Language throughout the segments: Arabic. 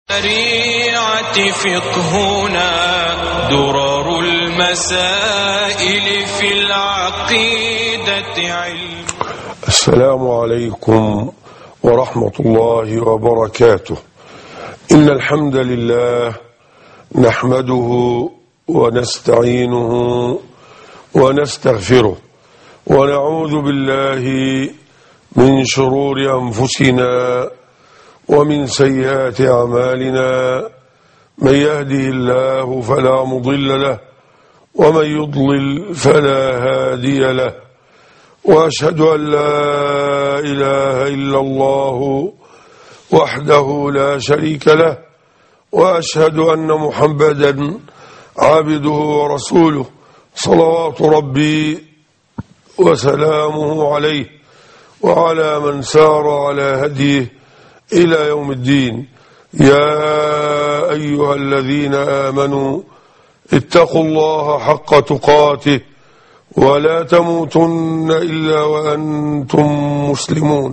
الشريعة فقهنا درر المسائل في العقيدة علم. السلام عليكم ورحمة الله وبركاته. إن الحمد لله نحمده ونستعينه ونستغفره ونعوذ بالله من شرور أنفسنا ومن سيئات أعمالنا. من يهده الله فلا مضل له ومن يضلل فلا هادي له، وأشهد أن لا إله إلا الله وحده لا شريك له، وأشهد أن محمدا عبده ورسوله صلوات ربي وسلامه عليه وعلى من سار على هديه إلى يوم الدين. يا أيها الذين آمنوا اتقوا الله حق تقاته ولا تموتن إلا وأنتم مسلمون.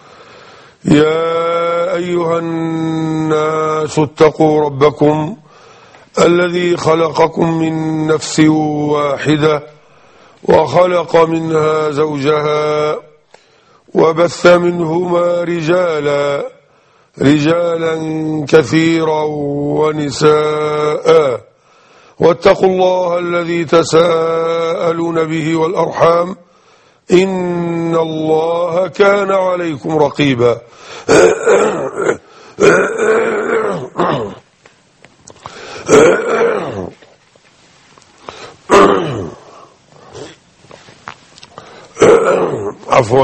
يا أيها الناس اتقوا ربكم الذي خلقكم من نفس واحدة وخلق منها زوجها وبث منهما رجالا كثيرا ونساء، واتقوا الله الذي تساءلون به والأرحام إن الله كان عليكم رقيبا. عفوا.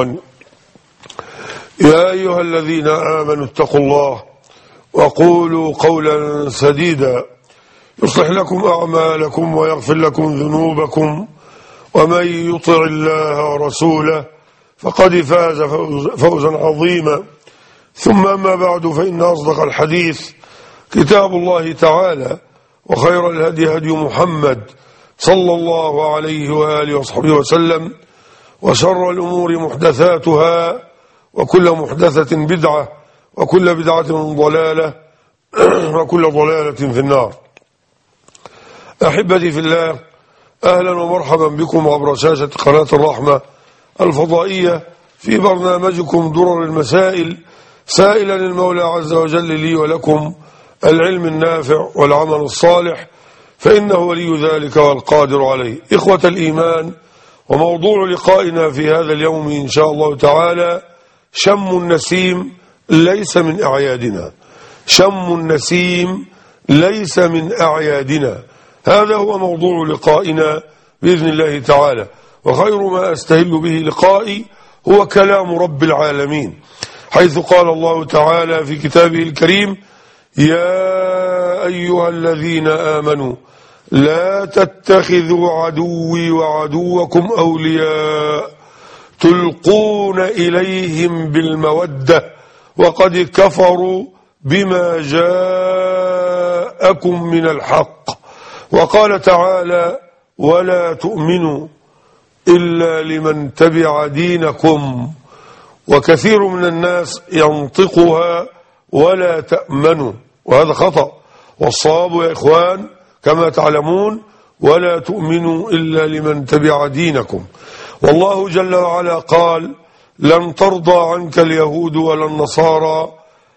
يا أيها الذين آمنوا اتقوا الله وقولوا قولا سديدا يصلح لكم أعمالكم ويغفر لكم ذنوبكم، ومن يطع الله ورسوله فقد فاز فوزا عظيما. ثم أما بعد، فإن أصدق الحديث كتاب الله تعالى، وخير الهدي هدي محمد صلى الله عليه وآله وصحبه وسلم، وشر الأمور محدثاتها، وكل محدثة بدعة، وكل بدعة ضلالة، وكل ضلالة في النار. أحبتي في الله، أهلا ومرحبا بكم عبر شاشة قناة الرحمة الفضائية في برنامجكم درر المسائل، سائلا المولى عز وجل لي ولكم العلم النافع والعمل الصالح، فإنه ولي ذلك والقادر عليه. إخوة الإيمان، وموضوع لقائنا في هذا اليوم إن شاء الله تعالى شم النسيم ليس من أعيادنا. شم النسيم ليس من أعيادنا، هذا هو موضوع لقائنا بإذن الله تعالى. وخير ما أستهل به لقائي هو كلام رب العالمين، حيث قال الله تعالى في كتابه الكريم: يا أيها الذين آمنوا لا تتخذوا عدوي وعدوكم أولياء تلقون إليهم بالمودة وقد كفروا بما جاءكم من الحق. وقال تعالى: ولا تؤمنوا إلا لمن تبع دينكم. وكثير من الناس ينطقها ولا تأمنوا، وهذا خطأ. والصواب يا إخوان كما تعلمون: ولا تؤمنوا إلا لمن تبع دينكم. والله جل وعلا قال: لن ترضى عنك اليهود ولا النصارى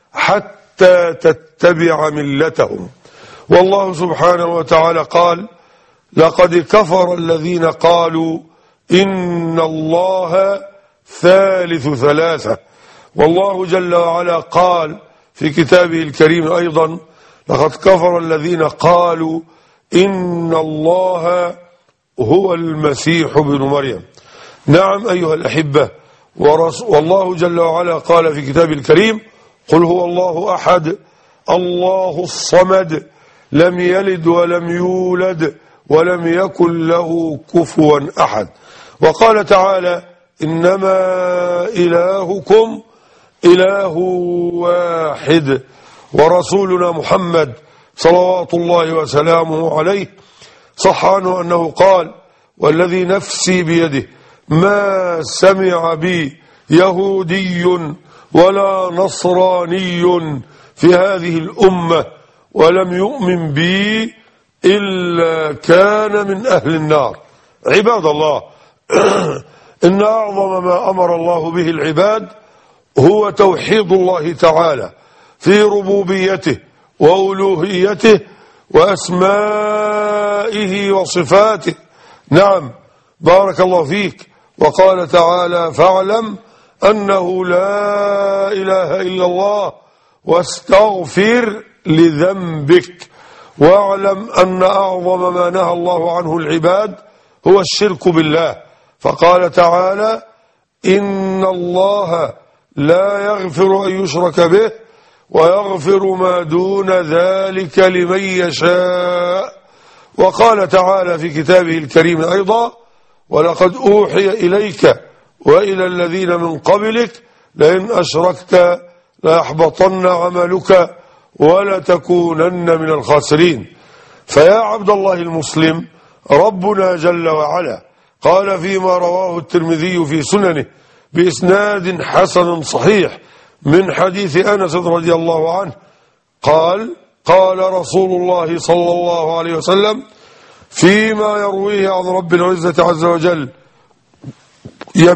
حتى تتبع ملتهم. والله سبحانه وتعالى قال: لقد كفر الذين قالوا إن الله ثالث ثلاثة. والله جل وعلا قال في كتابه الكريم أيضا: لقد كفر الذين قالوا إن الله هو المسيح بن مريم. نعم أيها الأحبة، والله جل وعلا قال في كتابه الكريم: قل هو الله أحد الله الصمد لم يلد ولم يولد ولم يكن له كفوا أحد. وقال تعالى: إنما إلهكم إله واحد. ورسولنا محمد صلوات الله وسلامه عليه صح عنه أنه قال: والذي نفسي بيده ما سمع بي يهودي ولا نصراني في هذه الأمة ولم يؤمن بي إلا كان من أهل النار. عباد الله، إن أعظم ما أمر الله به العباد هو توحيد الله تعالى في ربوبيته وألوهيته وأسمائه وصفاته. نعم، بارك الله فيك. وقال تعالى: فاعلم أنه لا إله إلا الله واستغفر لذنبك. واعلم أن أعظم ما نهى الله عنه العباد هو الشرك بالله، فقال تعالى: إن الله لا يغفر أن يشرك به ويغفر ما دون ذلك لمن يشاء. وقال تعالى في كتابه الكريم أيضا: ولقد أوحي إليك وإلى الذين من قبلك لئن أشركت ليحبطن عملك ولتكونن من الخاسرين. فيا عبد الله المسلم، ربنا جل وعلا قال فيما رواه الترمذي في سننه بإسناد حسن صحيح من حديث أنس رضي الله عنه قال: قال رسول الله صلى الله عليه وسلم فيما يرويه عن رب العزة عز وجل: يا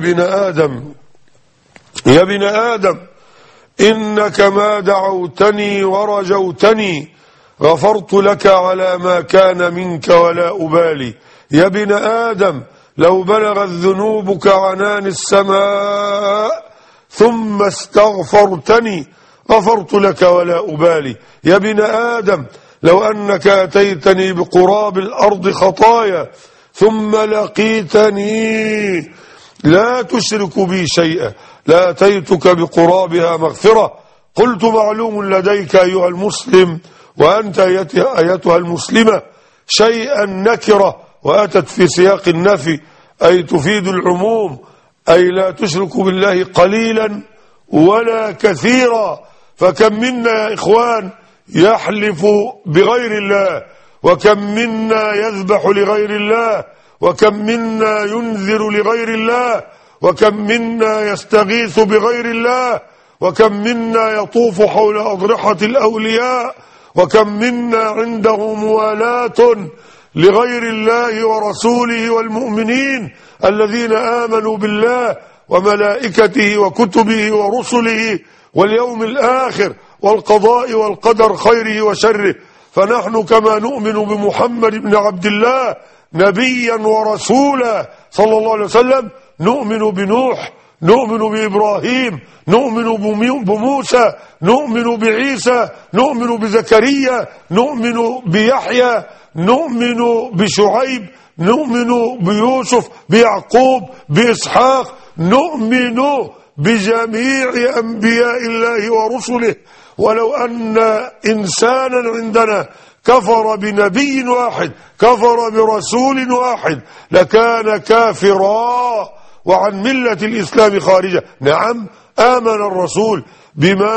ابن آدم إنك ما دعوتني ورجوتني غفرت لك على ما كان منك ولا أبالي. يا ابن آدم لو بلغت ذنوبك عنان السماء ثم استغفرتني غفرت لك ولا أبالي. يا ابن آدم لو أنك أتيتني بقراب الأرض خطايا ثم لقيتني لا تشرك بي شيئا لأتيتك بقرابها مغفرة. قلت: معلوم لديك أيها المسلم وأنت أيتها المسلمة شيئا نكرة وأتت في سياق النفي، أي تفيد العموم، أي لا تشرك بالله قليلا ولا كثيرا. فكم منا يا إخوان يحلف بغير الله، وكم منا يذبح لغير الله، وكم منا ينذر لغير الله، وكم منا يستغيث بغير الله، وكم منا يطوف حول أضرحة الأولياء، وكم منا عنده موالاة لغير الله ورسوله والمؤمنين الذين آمنوا بالله وملائكته وكتبه ورسله واليوم الآخر والقضاء والقدر خيره وشره. فنحن كما نؤمن بمحمد بن عبد الله نبيا ورسولا صلى الله عليه وسلم نؤمن بنوح، نؤمن بإبراهيم، نؤمن بموسى، نؤمن بعيسى، نؤمن بزكريا، نؤمن بيحيى، نؤمن بشعيب، نؤمن بيوسف، بيعقوب، بإسحاق، نؤمن بجميع أنبياء الله ورسله. ولو أن إنسانا عندنا كفر بنبي واحد، كفر برسول واحد، لكان كافرا وعن ملة الإسلام خارجة. نعم، آمن الرسول بما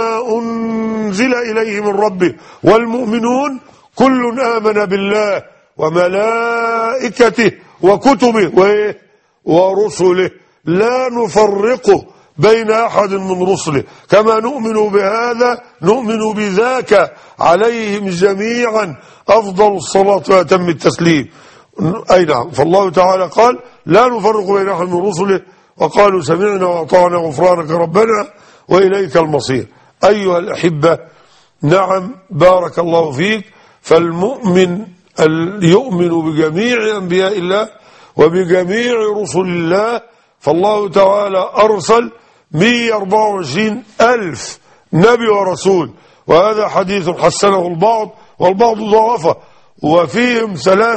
أنزل إليه من ربه والمؤمنون كل آمن بالله وملائكته وكتبه ورسله لا نفرقه بين أحد من رسله. كما نؤمن بهذا نؤمن بذاك عليهم جميعا أفضل الصلاة وأتم التسليم. أي نعم، فالله تعالى قال: لا نفرق بين أحد من رسله وقالوا سمعنا وأطعنا غفرانك ربنا وإليك المصير. أيها الأحبة، نعم، بارك الله فيك. فالمؤمن يؤمن بجميع أنبياء الله وبجميع رسل الله. فالله تعالى أرسل 124,000 نبي ورسول، وهذا حديث حسنه البعض والبعض ضعفه، وفيهم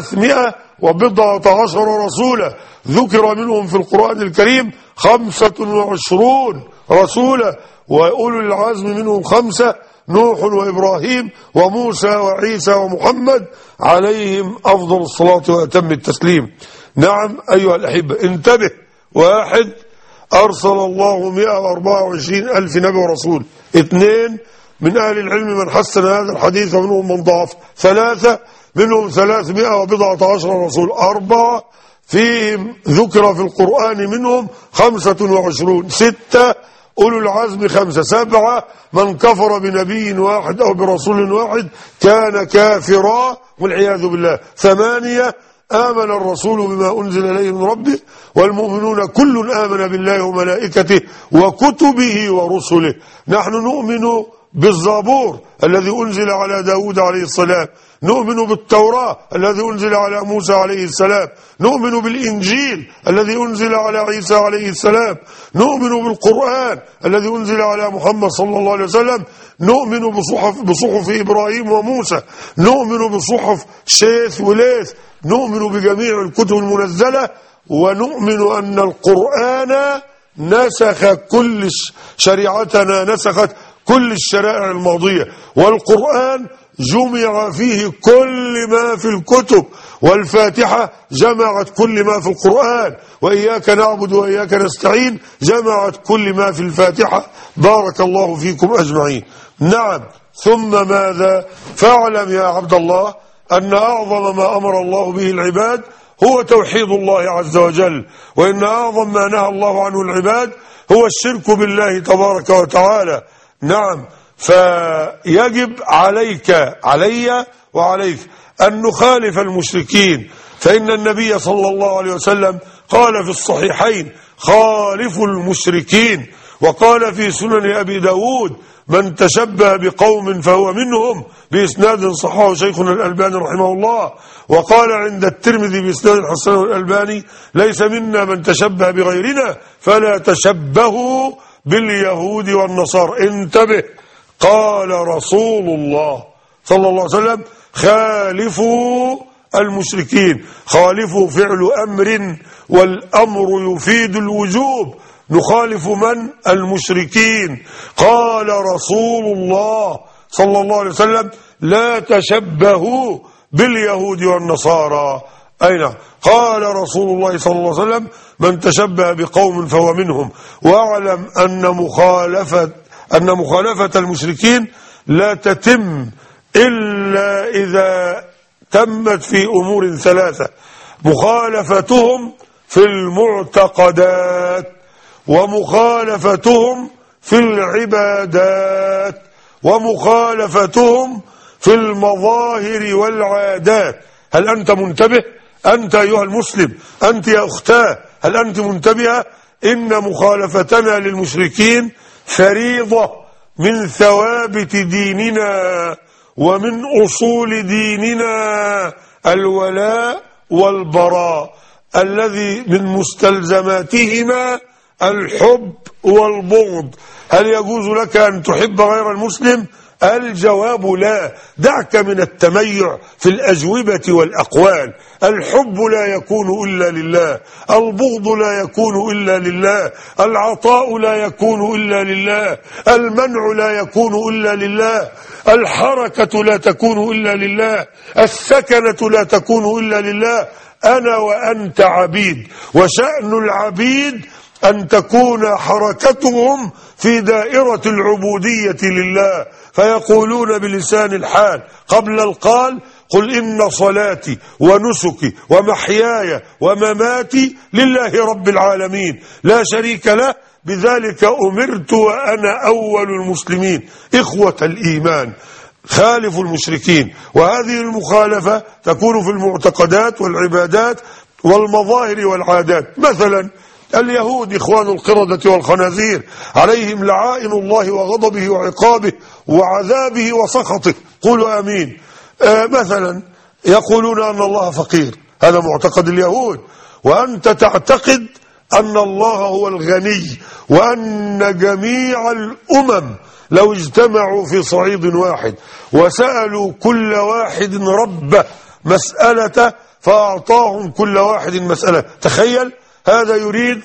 310 رسولا ذكر منهم في القرآن الكريم 25 رسولا، وأولو العزم منهم 5: نوح وإبراهيم وموسى وعيسى ومحمد عليهم أفضل الصلاة وأتم التسليم. نعم أيها الأحبة، انتبه. 1: أرسل الله 124,000 نبي ورسول. 2: من أهل العلم من حسن هذا الحديث ومنهم من ضعف. 3: منهم 310 رسول. 4: فيهم ذكر في القرآن منهم 25. 6: أولو العزم 5. 7 من كفر بنبي واحد أو برسول واحد كان كافرا والعياذ بالله. 8 آمن الرسول بما أنزل إليه من ربه والمؤمنون كل آمن بالله وملائكته وكتبه ورسله. نحن نؤمن بالزبور الذي أنزل على داود عليه السلام، نؤمن بالتوراة الذي أنزل على موسى عليه السلام، نؤمن بالإنجيل الذي أنزل على عيسى عليه السلام، نؤمن بالقرآن الذي أنزل على محمد صلى الله عليه وسلم، نؤمن بصحف إبراهيم وموسى، نؤمن بصحف شيث وليث، نؤمن بجميع الكتب المنزلة، ونؤمن أن القرآن نسخ كل شريعتنا، نسخت كل الشرائع الماضية، والقرآن جمع فيه كل ما في الكتب، والفاتحة جمعت كل ما في القرآن، وإياك نعبد وإياك نستعين جمعت كل ما في الفاتحة. بارك الله فيكم أجمعين. نعم، ثم ماذا؟ فاعلم يا عبد الله أن أعظم ما أمر الله به العباد هو توحيد الله عز وجل، وإن أعظم ما نهى الله عنه العباد هو الشرك بالله تبارك وتعالى. نعم، فيجب علي وعليك أن نخالف المشركين، فإن النبي صلى الله عليه وسلم قال في الصحيحين خالفوا المشركين، وقال في سنن أبي داود من تشبه بقوم فهو منهم بإسناد صححه شيخنا الألباني رحمه الله، وقال عند الترمذي بإسناد حسنه الألباني ليس منا من تشبه بغيرنا فلا تشبهوا باليهود والنصارى. انتبه، قال رسول الله صلى الله عليه وسلم خالفوا المشركين. خالفوا فعل أمر، والأمر يفيد الوجوب. نخالف من؟ المشركين. قال رسول الله صلى الله عليه وسلم لا تشبهوا باليهود والنصارى. أين؟ قال رسول الله صلى الله عليه وسلم من تشبه بقوم فهو منهم. واعلم أن مخالفة المشركين لا تتم إلا إذا تمت في أمور 3: مخالفتهم في المعتقدات، ومخالفتهم في العبادات، ومخالفتهم في المظاهر والعادات. هل أنت منتبه؟ أنت أيها المسلم، أنت يا أختاه، هل أنت منتبهة؟ إن مخالفتنا للمشركين فريضة من ثوابت ديننا ومن أصول ديننا، الولاء والبراء الذي من مستلزماتهما الحب والبغض. هل يجوز لك أن تحب غير المسلم؟ الجواب لا. دعك من التميع في الأجوبة والأقوال. الحب لا يكون إلا لله، البغض لا يكون إلا لله، العطاء لا يكون إلا لله، المنع لا يكون إلا لله، الحركة لا تكون إلا لله، السكنة لا تكون إلا لله. أنا وأنت عبيد، وشأن العبيد أن تكون حركتهم في دائرة العبودية لله، فيقولون بلسان الحال قبل القال قل إن صلاتي ونسكي ومحياي ومماتي لله رب العالمين لا شريك له بذلك أمرت وأنا أول المسلمين. إخوة الإيمان، خالفوا المشركين، وهذه المخالفة تكون في المعتقدات والعبادات والمظاهر والعادات. مثلا اليهود إخوان القردة والخنازير عليهم لعائن الله وغضبه وعقابه وعذابه وسخطه. قولوا آمين. مثلا يقولون أن الله فقير، هذا معتقد اليهود، وأنت تعتقد أن الله هو الغني، وأن جميع الأمم لو اجتمعوا في صعيد واحد وسألوا كل واحد ربه مسألة فأعطاهم كل واحد مسألة. تخيل، هذا يريد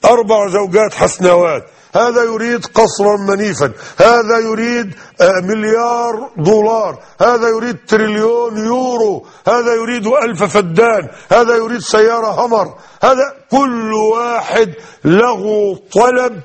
4 زوجات حسنوات، هذا يريد قصرا منيفا، هذا يريد $1,000,000، هذا يريد 1,000,000,000 يورو، هذا يريد 1000 فدان، هذا يريد سيارة همر. هذا كل واحد له طلب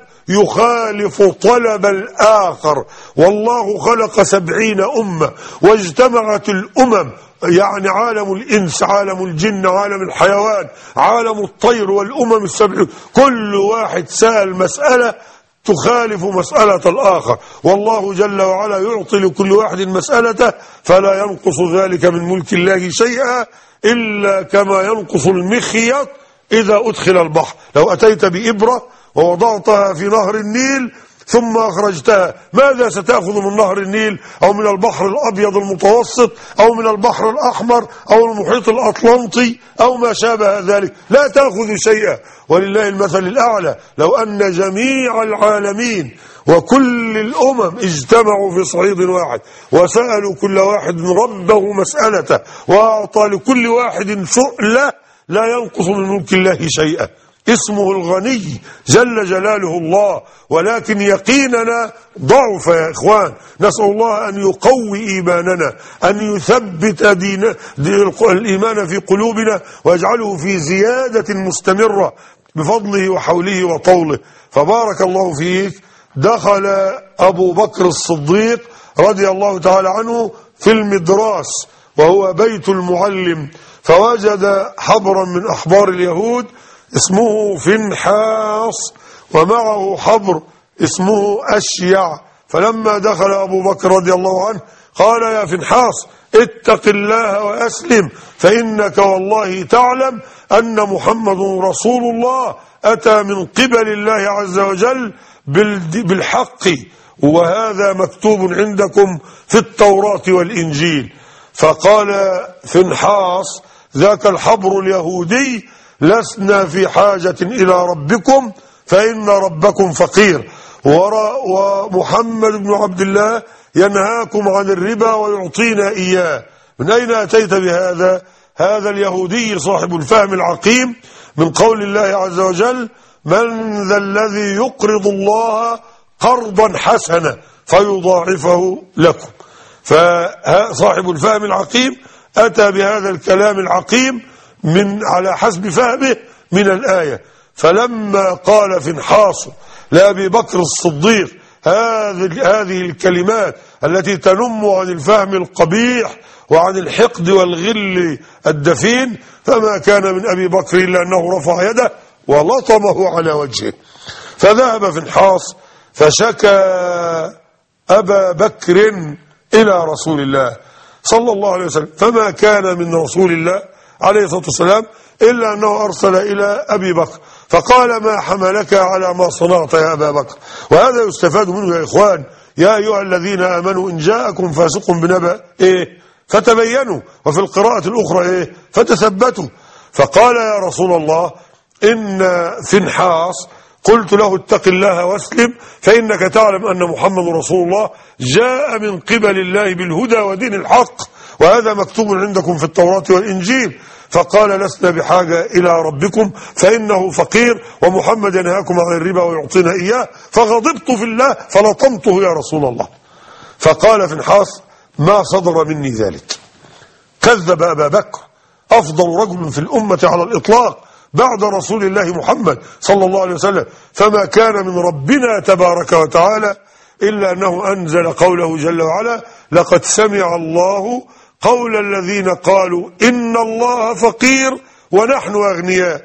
يخالف طلب الآخر. والله خلق 70 أمة واجتمعت الأمم، يعني عالم الإنس، عالم الجن، عالم الحيوان، عالم الطير، والأمم 70، كل واحد سأل مسألة تخالف مسألة الآخر، والله جل وعلا يعطي لكل واحد مسألته، فلا ينقص ذلك من ملك الله شيئا إلا كما ينقص المخيط إذا أدخل البحر. لو أتيت بإبرة ووضعتها في نهر النيل ثم أخرجتها، ماذا ستأخذ من نهر النيل أو من البحر الأبيض المتوسط أو من البحر الأحمر أو المحيط الأطلنطي أو ما شابه ذلك؟ لا تأخذ شيئا. ولله المثل الأعلى، لو أن جميع العالمين وكل الأمم اجتمعوا في صعيد واحد وسألوا كل واحد ربه مسألته وأعطى لكل واحد سؤله لا ينقص من ملك الله شيئا. اسمه الغني جل جلاله الله، ولكن يقيننا ضعف يا إخوان. نسأل الله أن يقوي إيماننا، أن يثبت الإيمان في قلوبنا ويجعله في زيادة مستمرة بفضله وحوله وطوله. فبارك الله فيك. دخل أبو بكر الصديق رضي الله تعالى عنه في المدراس وهو بيت المعلم، فوجد حبرا من أحبار اليهود اسمه فنحاس ومعه حبر اسمه أشيع. فلما دخل أبو بكر رضي الله عنه قال: يا فنحاس اتق الله وأسلم، فإنك والله تعلم أن محمد رسول الله أتى من قبل الله عز وجل بالحق، وهذا مكتوب عندكم في التوراة والإنجيل. فقال فنحاس: ذاك الحبر اليهودي لسنا في حاجة إلى ربكم فإن ربكم فقير، ومحمد بن عبد الله ينهاكم عن الربا ويعطينا إياه. من أين أتيت بهذا؟ هذا اليهودي صاحب الفهم العقيم من قول الله عز وجل: من ذا الذي يقرض الله قرضا حسنا فيضاعفه لكم. فصاحب الفهم العقيم أتى بهذا الكلام العقيم من على حسب فهمه من الآية. فلما قال فنحاس لأبي بكر الصديق هذه الكلمات التي تنم عن الفهم القبيح وعن الحقد والغل الدفين، فما كان من أبي بكر إلا أنه رفع يده ولطمه على وجهه. فذهب فنحاس فشكى أبا بكر إلى رسول الله صلى الله عليه وسلم، فما كان من رسول الله عليه الصلاة والسلام إلا أنه أرسل إلى أبي بكر فقال: ما حملك على ما صنعت يا أبا بكر؟ وهذا يستفاد منه يا إخوان. يا أيها الذين آمنوا إن جاءكم فاسق بنبأ فتبينوا، وفي القراءة الأخرى فتثبتوا. فقال: يا رسول الله إن فنحاس قلت له اتق الله واسلم، فإنك تعلم أن محمد رسول الله جاء من قبل الله بالهدى ودين الحق، وهذا مكتوب عندكم في التوراة والإنجيل. فقال: لسنا بحاجة إلى ربكم فإنه فقير، ومحمد ينهاكم عن الربا ويعطينا إياه. فغضبت في الله فلطمته يا رسول الله. فقال فنحاس: ما صدر مني ذلك. كذب أبا بكر أفضل رجل في الأمة على الإطلاق بعد رسول الله محمد صلى الله عليه وسلم، فما كان من ربنا تبارك وتعالى إلا أنه أنزل قوله جل وعلا: لقد سمع الله قول الذين قالوا إن الله فقير ونحن أغنياء.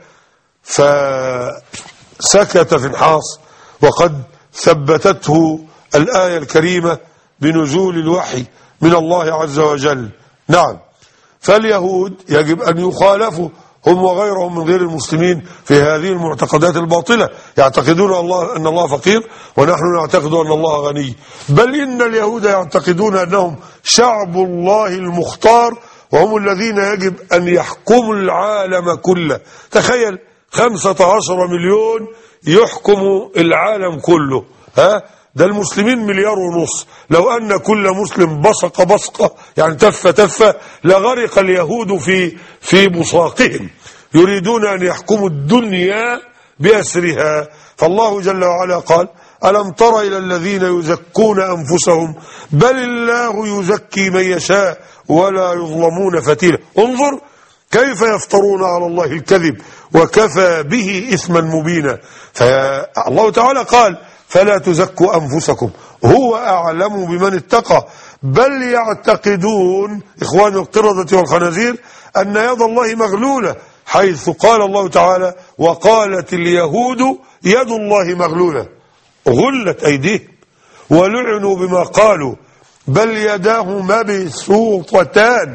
فسكت فنحاس وقد ثبتته الآية الكريمة بنزول الوحي من الله عز وجل. نعم، فاليهود يجب أن يخالفوا هم وغيرهم من غير المسلمين في هذه المعتقدات الباطلة. يعتقدون أن الله فقير ونحن نعتقد أن الله غني، بل إن اليهود يعتقدون أنهم شعب الله المختار وهم الذين يجب أن يحكموا العالم كله. تخيل 15 مليون يحكموا العالم كله، ده المسلمين 1.5 مليار. لو أن كل مسلم بصق بصقة يعني تفة لغرق اليهود في بصاقهم. يريدون أن يحكموا الدنيا بأسرها. فالله جل وعلا قال: ألم تر إلى الذين يزكون أنفسهم بل الله يزكي من يشاء ولا يظلمون فتيلا. انظر كيف يفترون على الله الكذب وكفى به إثما مبينا. فالله تعالى قال: فلا تزكوا أنفسكم هو أعلم بمن اتقى. بل يعتقدون إخوان القردة والخنازير أن يد الله مغلولة، حيث قال الله تعالى: وقالت اليهود يد الله مغلولة. غلت أيديهم ولعنوا بما قالوا بل يداه مبسوطتان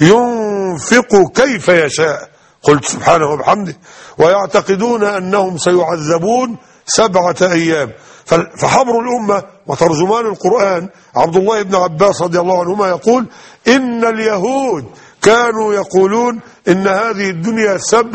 ينفق كيف يشاء. قلت سبحانه وبحمده. ويعتقدون أنهم سيعذبون 7 أيام. فحبر الأمة وترجمان القرآن عبد الله بن عباس رضي الله عنهما يقول إن اليهود كانوا يقولون إن هذه الدنيا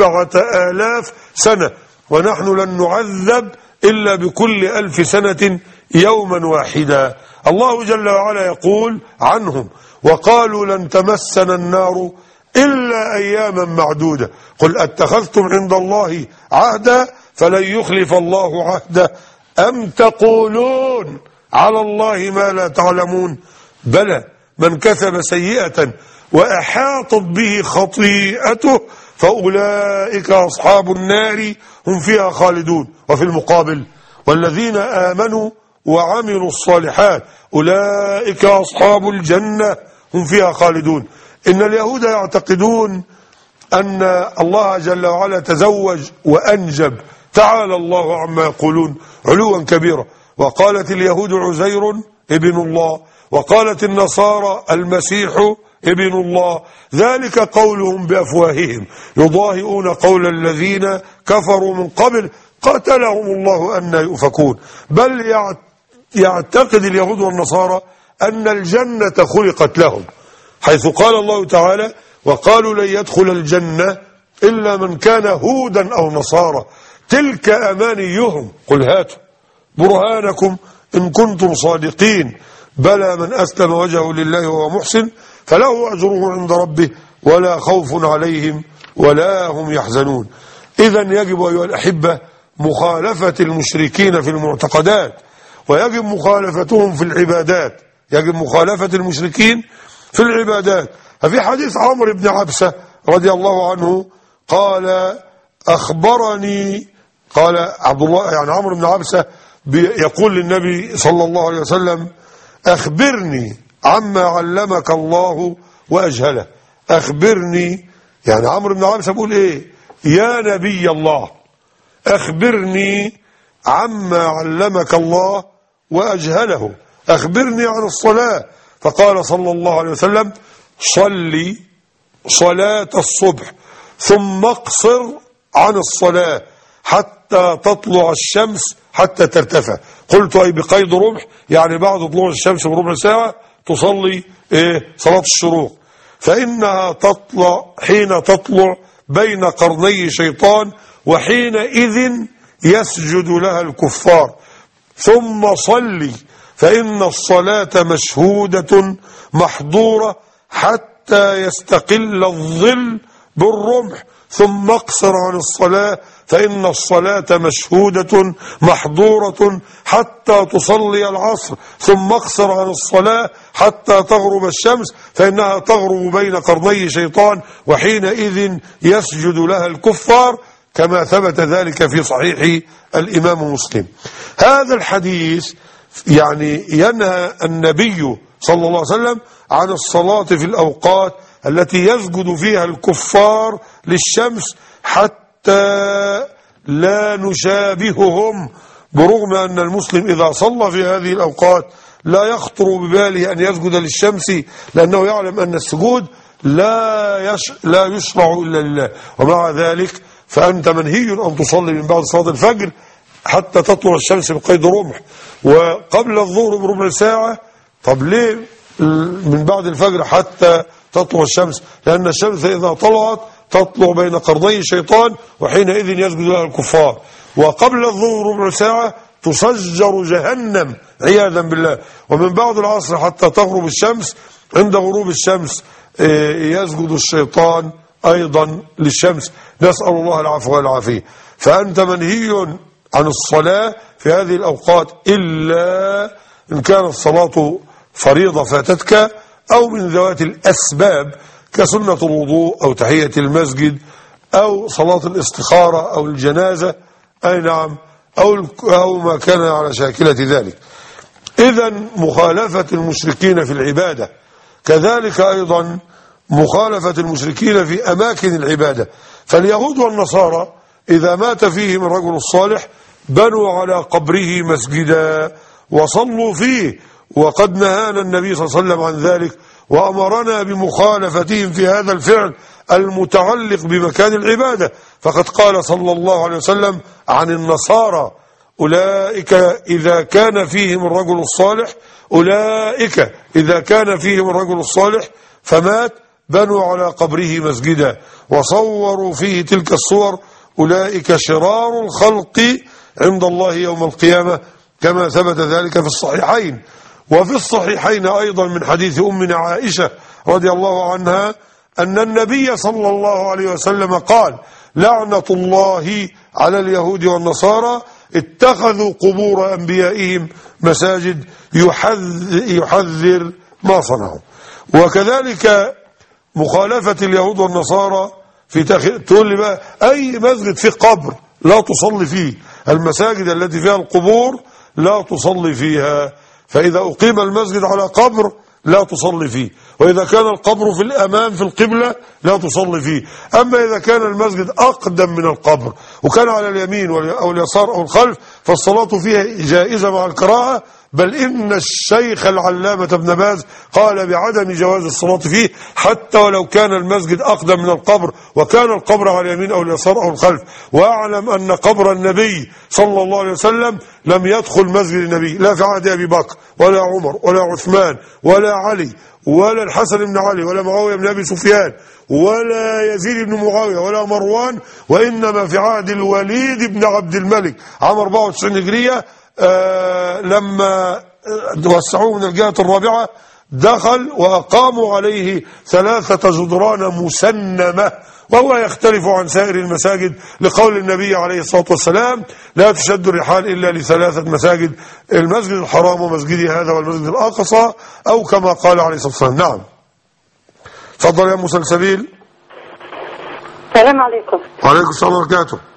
7000 سنة ونحن لن نعذب إلا بكل 1000 سنة يوما واحدا. الله جل وعلا يقول عنهم وقالوا لن تمسنا النار إلا أياما معدودة قل أتخذتم عند الله عهدا فلن يخلف الله عهده أم تقولون على الله ما لا تعلمون بلى من كسب سيئة وأحاطت به خطيئته فأولئك أصحاب النار هم فيها خالدون. وفي المقابل والذين آمنوا وعملوا الصالحات أولئك أصحاب الجنة هم فيها خالدون. إن اليهود يعتقدون أن الله جل وعلا تزوج وأنجب تعالى الله عما يقولون علوا كبيرا. وقالت اليهود عزير ابن الله وقالت النصارى المسيح ابن الله ذلك قولهم بأفواههم يضاهئون قول الذين كفروا من قبل قتلهم الله أن يؤفكون. بل يعتقد اليهود والنصارى أن الجنة خلقت لهم حيث قال الله تعالى وقالوا لن يدخل الجنة إلا من كان هودا أو نصارى تلك أمانيهم قل هاتوا برهانكم إن كنتم صادقين بلى من أسلم وجهه لله وهو محسن فله أجره عند ربه ولا خوف عليهم ولا هم يحزنون. إذن يجب أيها الأحبة مخالفة المشركين في المعتقدات ويجب مخالفتهم في العبادات. يجب مخالفة المشركين في العبادات. ففي حديث عمرو بن عبسة رضي الله عنه قال أخبرني قال عبد الله يعني عمرو بن عبسة يقول للنبي صلى الله عليه وسلم أخبرني عما علمك الله وأجهله. أخبرني يعني عمرو بن عبسة بيقول إيه يا نبي الله أخبرني عما علمك الله وأجهله أخبرني عن الصلاة. فقال صلى الله عليه وسلم صلي صلاة الصبح ثم اقصر عن الصلاة حتى تطلع الشمس حتى ترتفع. قلت أي بقيد رمح يعني بعد طلوع الشمس بربع ساعة تصلي صلاة الشروق فإنها تطلع حين تطلع بين قرني شيطان وحينئذ يسجد لها الكفار. ثم صلي فإن الصلاة مشهودة محظورة حتى يستقل الظل بالرمح. ثم اقصر عن الصلاة فإن الصلاة مشهودة محظورة حتى تصلي العصر. ثم اقصر عن الصلاة حتى تغرب الشمس فإنها تغرب بين قرني شيطان وحينئذ يسجد لها الكفار كما ثبت ذلك في صحيح الإمام مسلم. هذا الحديث يعني ينهى النبي صلى الله عليه وسلم عن الصلاة في الأوقات التي يسجد فيها الكفار للشمس حتى لا نشابههم برغم أن المسلم إذا صلى في هذه الأوقات لا يخطر بباله أن يسجد للشمس لأنه يعلم أن السجود لا يشرع إلا لله. ومع ذلك فأنت منهي أن تصلي من بعد صلاة الفجر حتى تطلع الشمس بقيد رمح وقبل الظهر بربع ساعة. طب ليه من بعد الفجر حتى تطلع الشمس؟ لأن الشمس إذا طلعت تطلع بين قرني الشيطان وحينئذ يسجد لها الكفار. وقبل الظهر ربع ساعة تسجر جهنم عياذا بالله. ومن بعد العصر حتى تغرب الشمس عند غروب الشمس يسجد الشيطان أيضا للشمس. نسأل الله العفو والعافية. فأنت منهي عن الصلاة في هذه الأوقات إلا إن كانت الصلاة فريضة فاتتك أو من ذوات الأسباب كسنة الوضوء أو تحية المسجد أو صلاة الاستخارة أو الجنازة أي نعم أو ما كان على شاكلة ذلك. إذن مخالفة المشركين في العبادة كذلك أيضا مخالفة المشركين في أماكن العبادة. فاليهود والنصارى إذا مات فيهم الرجل الصالح بنوا على قبره مسجدا وصلوا فيه، وقد نهانا النبي صلى الله عليه وسلم عن ذلك وأمرنا بمخالفتهم في هذا الفعل المتعلق بمكان العبادة. فقد قال صلى الله عليه وسلم عن النصارى: أولئك إذا كان فيهم الرجل الصالح، أولئك إذا كان فيهم الرجل الصالح فمات بنوا على قبره مسجدا وصوروا فيه تلك الصور، أولئك شرار الخلق عند الله يوم القيامة، كما ثبت ذلك في الصحيحين. وفي الصحيحين أيضا من حديث أمنا عائشة رضي الله عنها أن النبي صلى الله عليه وسلم قال: لعنة الله على اليهود والنصارى اتخذوا قبور أنبيائهم مساجد يحذر ما صنعوا. وكذلك مخالفة اليهود والنصارى في تقول لي بقى أي مسجد فيه قبر لا تصلي فيه، المساجد التي فيها القبور لا تصلي فيها، فإذا أقيم المسجد على قبر لا تصلي فيه، وإذا كان القبر في الأمام في القبلة لا تصلي فيه. أما إذا كان المسجد أقدم من القبر وكان على اليمين أو اليسار أو الخلف فالصلاة فيها جائزة مع الكراهة، بل إن الشيخ العلامة ابن باز قال بعدم جواز الصلاة فيه حتى ولو كان المسجد أقدم من القبر وكان القبر على اليمين أو اليسار أو الخلف. وأعلم أن قبر النبي صلى الله عليه وسلم لم يدخل مسجد النبي لا في عهد أبي بكر ولا عمر ولا عثمان ولا علي ولا الحسن بن علي ولا معاوية بن أبي سفيان ولا يزيد بن معاوية ولا مروان، وإنما في عهد الوليد بن عبد الملك عام 94 هجرية لما توسعوه من الجهة الرابعة دخل وأقاموا عليه 3 جدران مسنمة، وهو يختلف عن سائر المساجد لقول النبي عليه الصلاة والسلام: لا تشد الرحال إلا ل3 مساجد، المسجد الحرام ومسجدي هذا والمسجد الأقصى، أو كما قال عليه الصلاة والسلام. نعم، تفضل يا موسى السبيل. السلام عليكم. وعليكم السلام ورحمة الله وبركاته.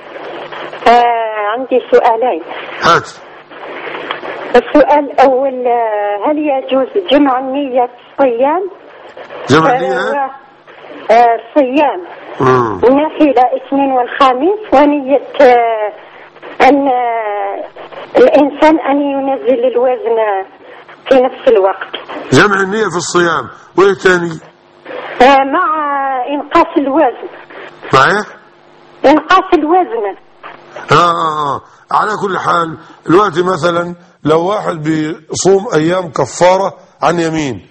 عندي سؤالين. هات. السؤال الأول: هل يجوز جمع نية الصيام؟ جمع نية الصيام نحي الاثنين والخميس، ونية أن الإنسان أن ينزل الوزن في نفس الوقت. جمع النية في الصيام، وإيه تاني؟ مع إنقاص الوزن. مع إيه؟ إنقاص الوزن. على كل حال الوقت مثلا لو واحد بيصوم أيام كفارة عن يمين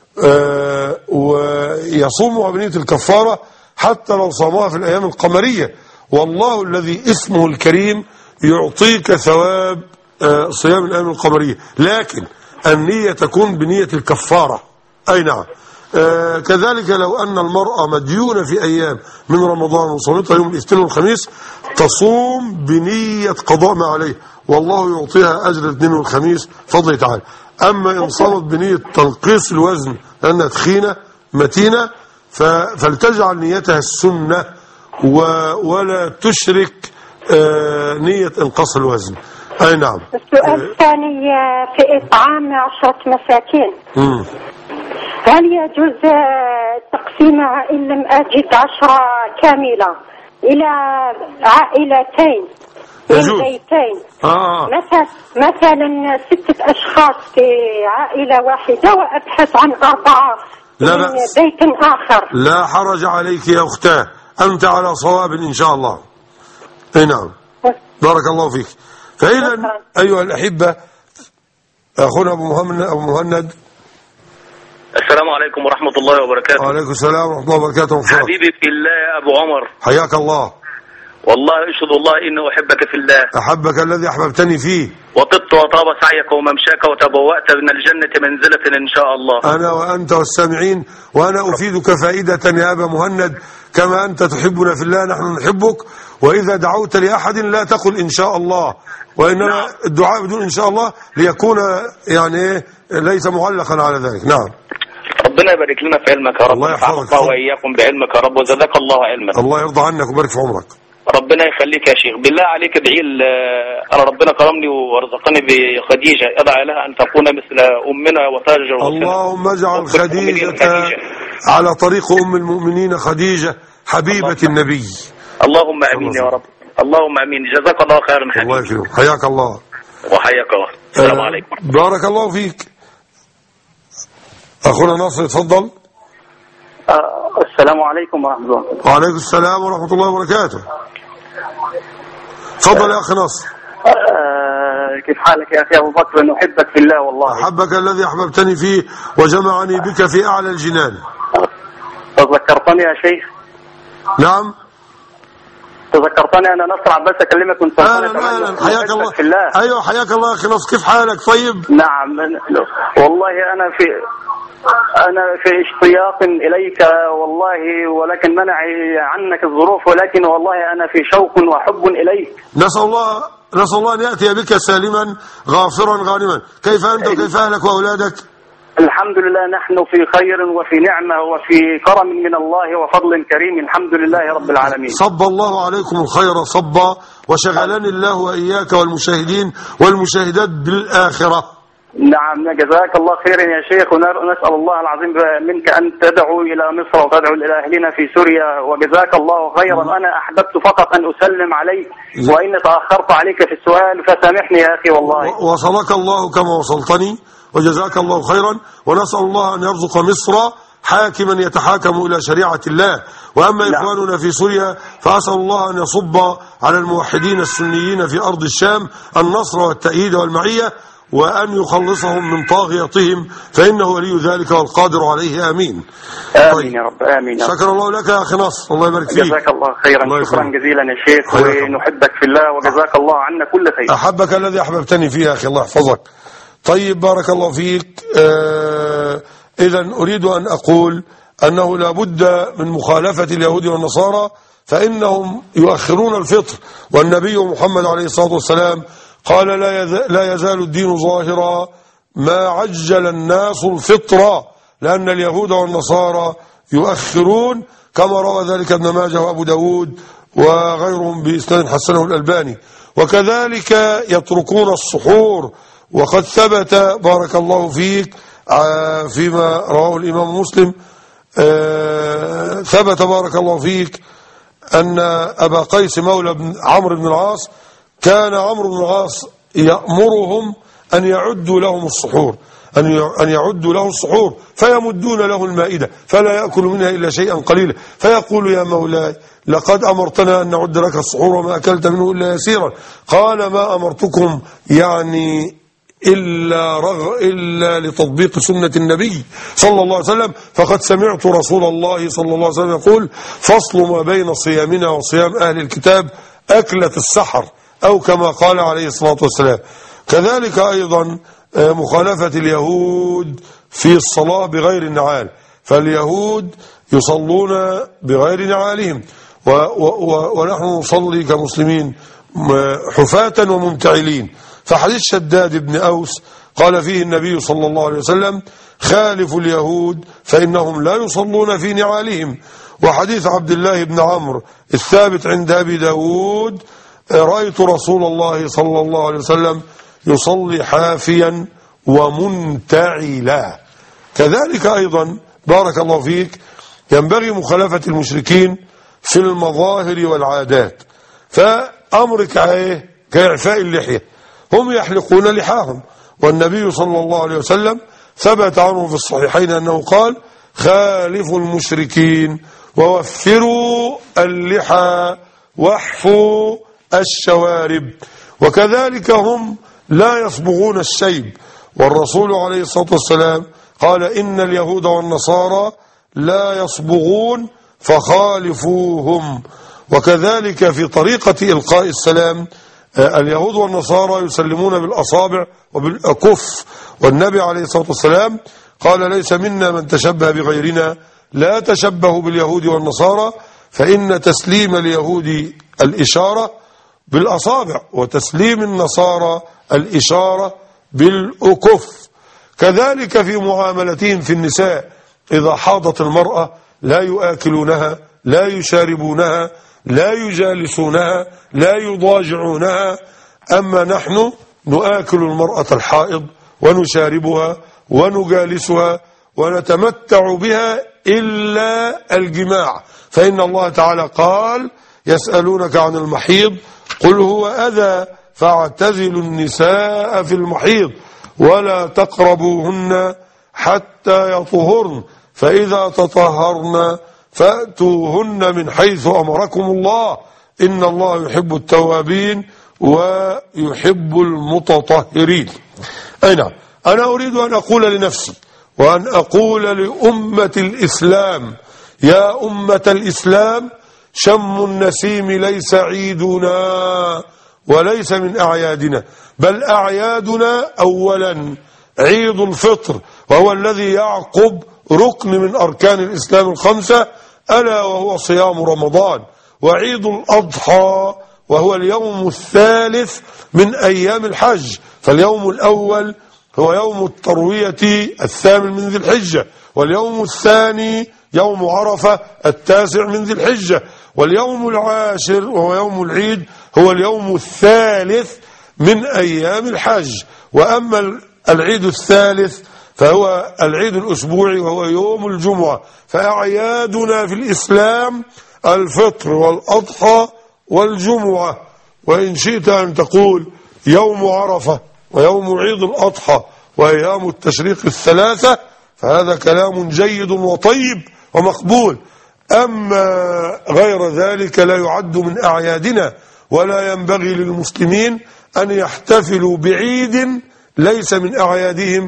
ويصومها بنية الكفارة حتى لو صامها في الأيام القمرية، والله الذي اسمه الكريم يعطيك ثواب صيام الأيام القمرية، لكن النية تكون بنية الكفارة. أي نعم. كذلك لو أن المرأة مديونة في أيام من رمضان وصومتها يوم الاثنين والخميس تصوم بنية قضاء ما عليه، والله يعطيها أجر الاثنين والخميس فضل تعالى. أما إن صامت بنية تنقيص الوزن لأنها تخينة متينة فلتجعل نيتها السنة ولا تشرك نية انقاص الوزن. أي نعم. السؤال الثاني: في إطعام 10 مساكين هل يجوز تقسيمها إن لم أجد 10 كاملة إلى عائلتين من بيتين؟ مثلا 6 أشخاص في عائلة واحدة وأبحث عن 4 من بيت آخر. لا حرج عليك يا أختاه، أنت على صواب إن شاء الله. أي نعم، بارك الله فيك. فإذا أيها الأحبة، أخونا أبو مهند. السلام عليكم ورحمة الله وبركاته. وعليكم السلام ورحمة الله وبركاته. حبيبي في الله يا أبو عمر، حياك الله. والله أشهد الله إنه أحبك في الله. أحبك الذي أحببتني فيه. وطبت وطاب سعيك وممشاك وتبوأت من الجنة منزلة إن شاء الله. أنا وأنت والسامعين، وأنا أفيدك فائدة يا أبا مهند، كما أنت تحبنا في الله نحن نحبك. وإذا دعوت لأحد لا تقل إن شاء الله، وإنما الدعاء بدون إن شاء الله ليكون يعني ليس معلقا على ذلك. نعم. ربنا يبارك لنا في علمك يا رب. الله يحفظك وإياكم بعلمك يا رب، وزادك الله علما. الله يرضى عنك ويبارك في عمرك. ربنا يخليك يا شيخ. بالله عليك ادعي أنا ربنا كرمني ورزقني بخديجة أدعي لها أن تكون مثل أمنا وتاج اللهم اجعل خديجة على طريق أم المؤمنين خديجة حبيبة النبي. اللهم أمين يا رب. اللهم امين. جزاك الله خيرا حبيبي. الله يكرمك، حياك الله. وحياك الله. السلام عليكم. بارك الله فيك. اخونا ناصر اتفضل. السلام عليكم ورحمة الله. وعليكم السلام ورحمة الله وبركاته. تفضل يا اخي ناصر. كيف حالك يا اخي ابو بكر؟ نحبك في الله والله. احبك الذي احببتني فيه وجمعني بك في اعلى الجنان. تذكرتني يا شيخ؟ نعم تذكرتني انا نصر عباس اكلمك كنت اهلا حياك الله. ايوه حياك الله يا اخي نصر، كيف حالك؟ طيب. نعم والله انا في اشتياق اليك والله، ولكن منعي عنك الظروف، ولكن والله انا في شوق وحب اليك. نسأل الله ان ياتي بك سالما غافرا غانما. كيف انت وكيف اهلك واولادك؟ الحمد لله نحن في خير وفي نعمة وفي كرم من الله وفضل كريم، الحمد لله رب العالمين. صب الله عليكم الخير صبا، وشغلني الله وإياك والمشاهدين والمشاهدات بالآخرة. نعم جزاك الله خيرا يا شيخ، ونسأل الله العظيم منك أن تدعو إلى مصر وتدعو إلى أهلنا في سوريا، وجزاك الله خيرا. أنا أحببت فقط أن أسلم عليك، وإن تأخرت عليك في السؤال فسامحني يا أخي والله. وصلك الله كما وصلتني، وجزاك الله خيرا. ونسأل الله أن يرزق مصر حاكما يتحاكم إلى شريعة الله. وأما إخواننا في سوريا فأسأل الله أن يصب على الموحدين السنيين في أرض الشام النصر والتأييد والمعية، وأن يخلصهم من طاغيتهم، فإنه ولي ذلك والقادر عليه. آمين. آمين يا رب. آمين. شكر الله لك يا أخي نصر، الله يبارك فيك. جزاك الله خيرا. شكرا جزيلا يا شيخ، ونحبك في الله، وجزاك الله عنا كل خير. أحبك الذي أحببتني فيه يا أخي، الله يحفظك. طيب بارك الله فيك. إذن أريد أن أقول أنه لا بد من مخالفة اليهود والنصارى، فإنهم يؤخرون الفطر، والنبي محمد عليه الصلاة والسلام قال لا يزال الدين ظاهرا ما عجل الناس الفطر، لأن اليهود والنصارى يؤخرون، كما روى ذلك ابن ماجه وأبو داود وغيرهم بإسناد حسنه الألباني. وكذلك يتركون السحور، وقد ثبت بارك الله فيك فيما رواه الإمام مسلم، ثبت بارك الله فيك أن أبا قيس مولى عمرو بن العاص كان عمرو بن العاص يأمرهم أن يعدوا لهم السحور، أن يعدوا له السحور، فيمدون له المائدة فلا يأكل منها إلا شيئا قليلا، فيقول يا مولاي لقد أمرتنا أن نعد لك السحور وما أكلت منه إلا يسيرا. قال ما أمرتكم يعني إلا لتطبيق سنة النبي صلى الله عليه وسلم، فقد سمعت رسول الله صلى الله عليه وسلم يقول فصل ما بين صيامنا وصيام أهل الكتاب أكلة السحر، أو كما قال عليه الصلاة والسلام. كذلك أيضا مخالفة اليهود في الصلاة بغير النعال، فاليهود يصلون بغير نعالهم، ونحن نصلي كمسلمين حفاة ومنتعلين. فحديث شداد بن أوس قال فيه النبي صلى الله عليه وسلم خالفوا اليهود فإنهم لا يصلون في نعالهم. وحديث عبد الله بن عمرو الثابت عند أبي داود رأيت رسول الله صلى الله عليه وسلم يصلي حافيا ومنتعلا. كذلك أيضا بارك الله فيك ينبغي مخالفة المشركين في المظاهر والعادات، فأمر كإعفاء اللحية، هم يحلقون لحاهم، والنبي صلى الله عليه وسلم ثبت عنه في الصحيحين أنه قال خالفوا المشركين ووفروا اللحى واحفوا الشوارب. وكذلك هم لا يصبغون الشيب، والرسول عليه الصلاة والسلام قال إن اليهود والنصارى لا يصبغون فخالفوهم. وكذلك في طريقة إلقاء السلام اليهود والنصارى يسلمون بالأصابع وبالأكف، والنبي عليه الصلاة والسلام قال ليس منا من تشبه بغيرنا، لا تشبهوا باليهود والنصارى، فإن تسليم اليهود الإشارة بالأصابع، وتسليم النصارى الإشارة بالأكف. كذلك في معاملتهم في النساء، إذا حاضت المرأة لا يؤكلونها، لا يشاربونها، لا يجالسونها، لا يضاجعونها. أما نحن نؤكل المرأة الحائض ونشاربها ونجالسها ونتمتع بها إلا الجماع، فإن الله تعالى قال يسألونك عن المحيض قل هو أذى فاعتزلوا النساء في المحيض ولا تقربوهن حتى يطهرن فإذا تطهرن فأتوهن من حيث أمركم الله إن الله يحب التوابين ويحب المتطهرين. أي نعم. أنا أريد أن أقول لنفسي وأن أقول لأمة الإسلام يا أمة الإسلام شم النسيم ليس عيدنا وليس من أعيادنا، بل أعيادنا أولا عيد الفطر وهو الذي يعقب ركن من أركان الإسلام الخمسة ألا وهو صيام رمضان، وعيد الأضحى وهو اليوم الثالث من أيام الحج، فاليوم الأول هو يوم التروية الثامن من ذي الحجة، واليوم الثاني يوم عرفة التاسع من ذي الحجة، واليوم العاشر وهو يوم العيد هو اليوم الثالث من أيام الحج. وأما العيد الثالث فهو العيد الأسبوعي وهو يوم الجمعة. فأعيادنا في الإسلام الفطر والأضحى والجمعة، وإن شئت أن تقول يوم عرفة ويوم عيد الأضحى وأيام التشريق الثلاثة فهذا كلام جيد وطيب ومقبول. أما غير ذلك لا يعد من أعيادنا، ولا ينبغي للمسلمين أن يحتفلوا بعيد ليس من أعيادهم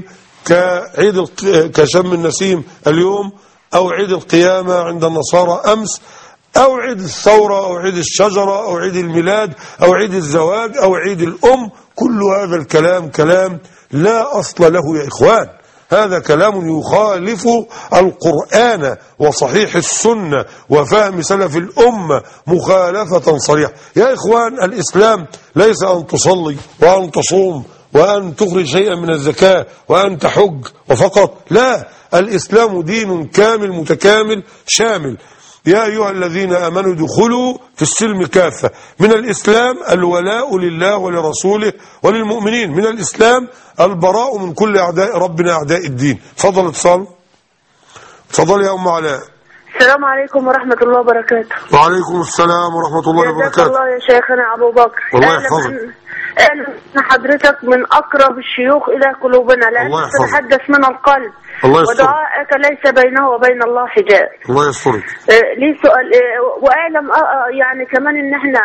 كشم النسيم اليوم أو عيد القيامة عند النصارى أمس أو عيد الثورة أو عيد الشجرة أو عيد الميلاد أو عيد الزواج أو عيد الأم. كل هذا الكلام كلام لا أصل له يا إخوان، هذا كلام يخالف القرآن وصحيح السنة وفهم سلف الأمة مخالفة صريحة. يا إخوان الإسلام ليس أن تصلي وأن تصوم وأن تخرج شيئا من الزكاة وأن تحج وفقط، لا، الإسلام دين كامل متكامل شامل. يا أيها الذين آمنوا ادخلوا في السلم كافة. من الإسلام الولاء لله ولرسوله وللمؤمنين، من الإسلام البراء من كل أعداء ربنا أعداء الدين. فضل اتصال. فضل يا أم علاء. السلام عليكم ورحمة الله وبركاته. وعليكم السلام ورحمة الله وبركاته. جزاك الله يا شيخنا أبو بكر. الله يحفظك. أن حضرتك من أقرب الشيوخ إلى قلوبنا لأنك تتحدث من القلب ودعائك ليس بينه وبين الله حجاب. الله يسترك. لي سؤال وأعلم يعني كمان إن إحنا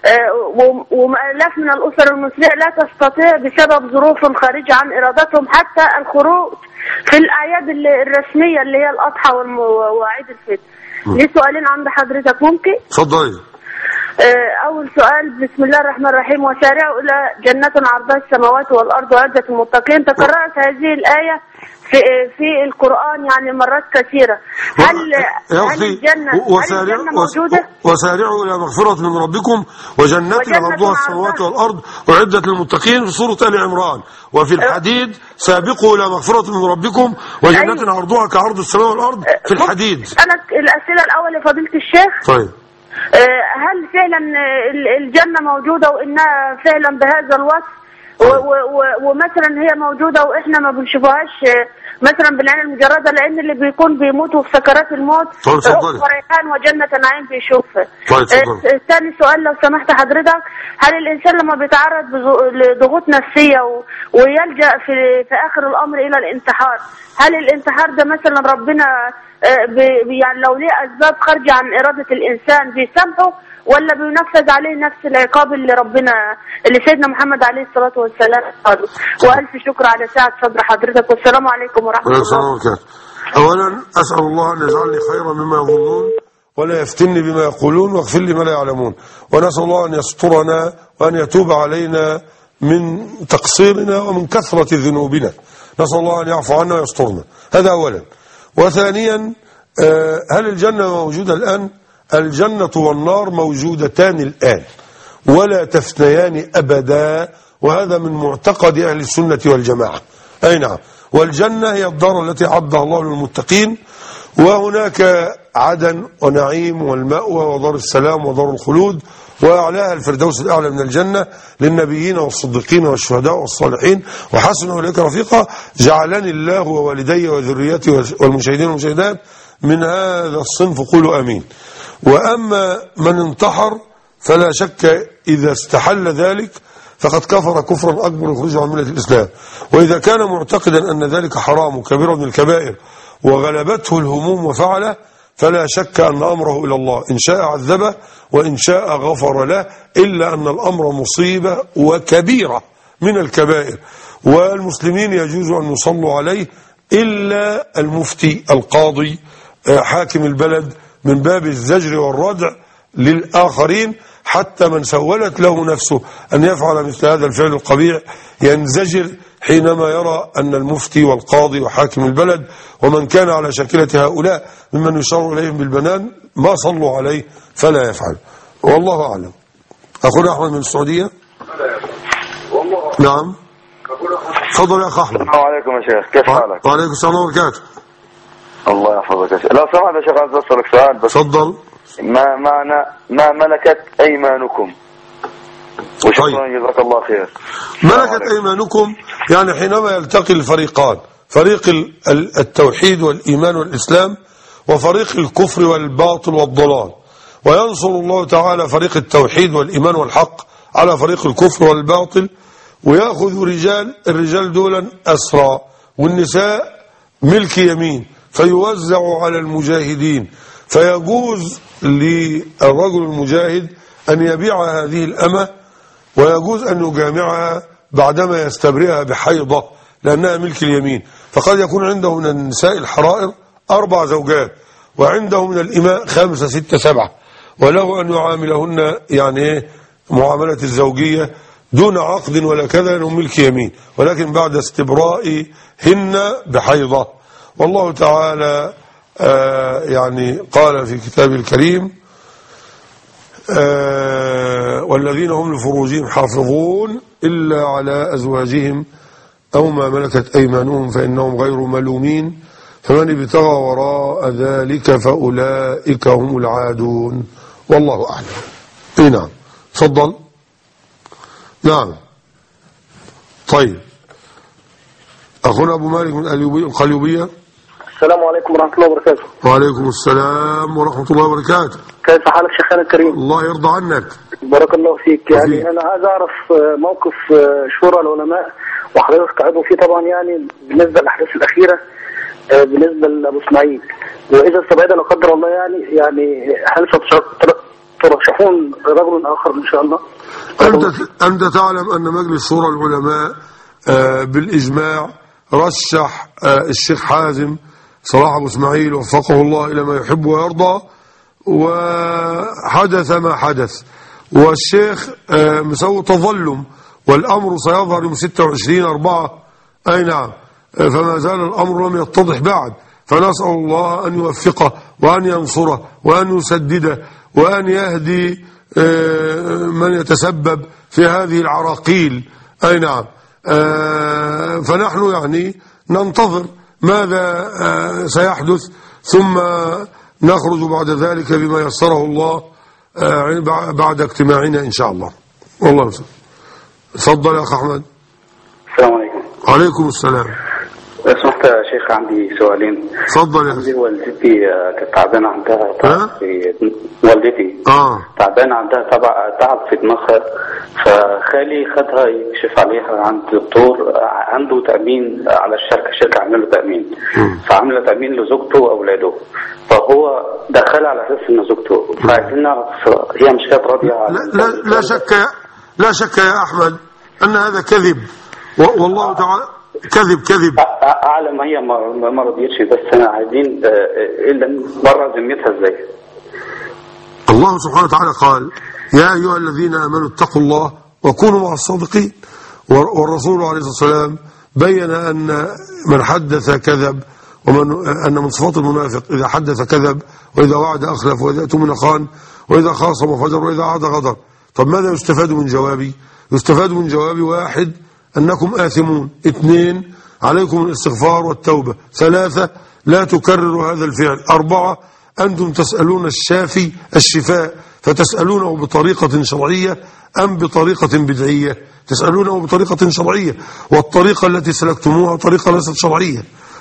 وآلاف من الأسر المسلمة لا تستطيع بسبب ظروف خارجة عن إرادتهم حتى الخروج في الأعياد الرسمية اللي هي الأضحى وعيد الفطر. لي سؤالين عند حضرتك ممكن؟ اتفضلي. أول سؤال بسم الله الرحمن الرحيم وسارعوا إلى جنة عرضها السماوات والأرض وعدة المتقين. تكررت هذه الآية في القرآن يعني مرات كثيرة. هل الجنة موجودة؟ وسارعوا إلى مغفرة من ربكم وجنة عرضها السماوات والأرض وعدة المتقين في سورة آل عمران. وفي الحديد سابقوا إلى مغفرة من ربكم وجنة عرضها كعرض السماء والأرض في الحديد. أنا الأسئلة الأول لفضيلة الشيخ. طيب. هل فعلا الجنة موجودة وإنها فعلا بهذا الوصف ومثلا هي موجودة وإحنا ما بنشوفهاش مثلا بالعين المجردة لأن اللي بيكون بيموتوا في سكرات الموت فريحان وجنة نعيم بيشوفها. ثاني سؤال لو سمحت حضرتك، هل الإنسان لما بيتعرض لضغوط نفسية ويلجأ في آخر الأمر إلى الانتحار، هل الانتحار ده مثلا ربنا يعني لو ليه أسباب خارجة عن إرادة الإنسان بيسامحه ولا بينفذ عليه نفس العقاب اللي سيدنا محمد عليه الصلاة والسلام قاله؟ وألف شكر على ساعة صدر حضرتك والسلام عليكم ورحمة الله وبركاته. أولا أسأل الله أن يجعلني خيرا مما يظنون ولا يفتني بما يقولون واغفر لي ما لا يعلمون، ونسأل الله أن يسترنا وأن يتوب علينا من تقصيرنا ومن كثرة ذنوبنا. نسأل الله أن يعفو عنا ويسترنا. هذا أولا. وثانيا هل الجنة موجودة الآن؟ الجنة والنار موجودتان الآن ولا تفنيان أبدا، وهذا من معتقد أهل السنة والجماعة. أي نعم. والجنة هي الدار التي عدها الله للمتقين، وهناك عدن ونعيم والمأوى ودار السلام ودار الخلود، وأعلاها الفردوس الأعلى من الجنة للنبيين والصديقين والشهداء والصالحين وحسن أولئك رفيقا. جعلني الله ووالدي وذريتي والمشاهدين والمشاهدات من هذا الصنف، قولوا آمين. وأما من انتحر فلا شك إذا استحل ذلك فقد كفر كفرا أكبر يخرجه عن ملة الإسلام. وإذا كان معتقدا أن ذلك حرام وكبير من الكبائر وغلبته الهموم وفعله فلا شك أن أمره إلى الله، إن شاء عذبه وإن شاء غفر له، إلا أن الأمر مصيبة وكبيرة من الكبائر، والمسلمين يجوز أن يصلوا عليه إلا المفتي القاضي حاكم البلد من باب الزجر والردع للآخرين، حتى من سولت له نفسه أن يفعل مثل هذا الفعل القبيح ينزجر حينما يرى أن المفتي والقاضي وحاكم البلد ومن كان على شاكلة هؤلاء ممن يشار إليهم بالبنان ما صلوا عليه فلا يفعل. والله أعلم. أخونا أحمد من السعودية. نعم تفضل يا أخ أحمد. السلام عليكم يا شيخ، كيف حالك؟ وعليكم السلام وبركاته. الله يحفظك يا شيخ. لو سمحت يا شيخ عايز أسألك سؤال بس. تفضل. ما معنى ما ملكت أيمانكم؟ وشكرا جزاك الله خير. ملكت أيمانكم يعني حينما يلتقي الفريقان، فريق التوحيد والإيمان والإسلام وفريق الكفر والباطل والضلال، وينصر الله تعالى فريق التوحيد والإيمان والحق على فريق الكفر والباطل، ويأخذ الرجال دولا أسرى والنساء ملك يمين فيوزع على المجاهدين، فيجوز للرجل المجاهد أن يبيع هذه الأمة ويجوز أن يجامعها بعدما يستبرئها بحيضة لأنها ملك اليمين، فقد يكون عنده من النساء الحرائر 4 زوجات وعنده من الإماء 5 6 7، وله أن يعاملهن يعني معاملة الزوجية دون عقد ولا كذا لأنهم ملك يمين، ولكن بعد استبرائهن بحيضة. والله تعالى يعني قال في كتابه الكريم والذين هم لفروجهم حافظون إلا على أزواجهم أو ما ملكت أيمانهم فإنهم غير ملومين فمن ابتغى وراء ذلك فأولئك هم العادون. والله أعلم. نعم تفضل. نعم طيب أخونا أبو مالك من القليوبية. السلام عليكم ورحمة الله وبركاته. وعليكم السلام ورحمة الله وبركاته. كيف حالك شيخنا الكريم؟ الله يرضى عنك. بارك الله فيك. يعني أنا عايز أعرف موقف شورى العلماء وحضرتك عضو فيه طبعا، يعني بالنسبة للأحداث الأخيرة بالنسبة لأبو إسماعيل، وإذا استبعد لا قدر الله يعني هل ترشحون رجل آخر إن شاء الله؟ أنت تعلم أن مجلس شورى العلماء بالإجماع رشح الشيخ حازم صلاح أبو إسماعيل وفقه الله إلى ما يحب ويرضى، وحدث ما حدث، والشيخ مسوي تظلم، والأمر سيظهر يوم 26/4. أي نعم، فما زال الأمر لم يتضح بعد، فنسأل الله أن يوفقه وأن ينصره وأن يسدده وأن يهدي من يتسبب في هذه العراقيل. أي نعم، فنحن يعني ننتظر ماذا سيحدث ثم نخرج بعد ذلك بما يسره الله بعد اجتماعنا إن شاء الله. والله يسلم. تفضل يا أخ أحمد. السلام عليكم. وعليكم السلام. لو سمحت يا شيخ عندي سؤالين. تفضل يا عندي والدتي كانت تعبانة عندها في والدتي تعبانة عندها تعب في دماغها، فخالي خدها يكشف عليها عند دكتور عنده تأمين على شركة عامله تأمين، فعامله تأمين لزوجته وأولاده، فهو دخل على أساس إن زوجته، فعايزين نعرف هي مش كانت راضية. لا شك يا أحمد أن هذا كذب، والله تعالى كذب. أعلم هي ما رضيتش، بس أنا عايزين بره ذمتها إزاي. الله سبحانه وتعالى قال يا أيها الذين آمنوا اتقوا الله وكونوا مع الصادقين، والرسول عليه الصلاة والسلام بين أن من حدث كذب، أن من صفات المنافق إذا حدث كذب وإذا وعد أخلف وإذا أتمن خان وإذا خاصم فجر وإذا عاد غدر. طب ماذا يستفاد من جوابي؟ يستفاد من جوابي: 1 أنكم آثمون، 2 عليكم الاستغفار والتوبة، 3 لا تكرروا هذا الفعل، 4 أنتم تسألون الشافي الشفاء فتسألونه بطريقة شرعية أم بطريقة بدعية؟ تسألونه بطريقة شرعية، والطريقة التي سلكتموها طريقة ليست شرعية.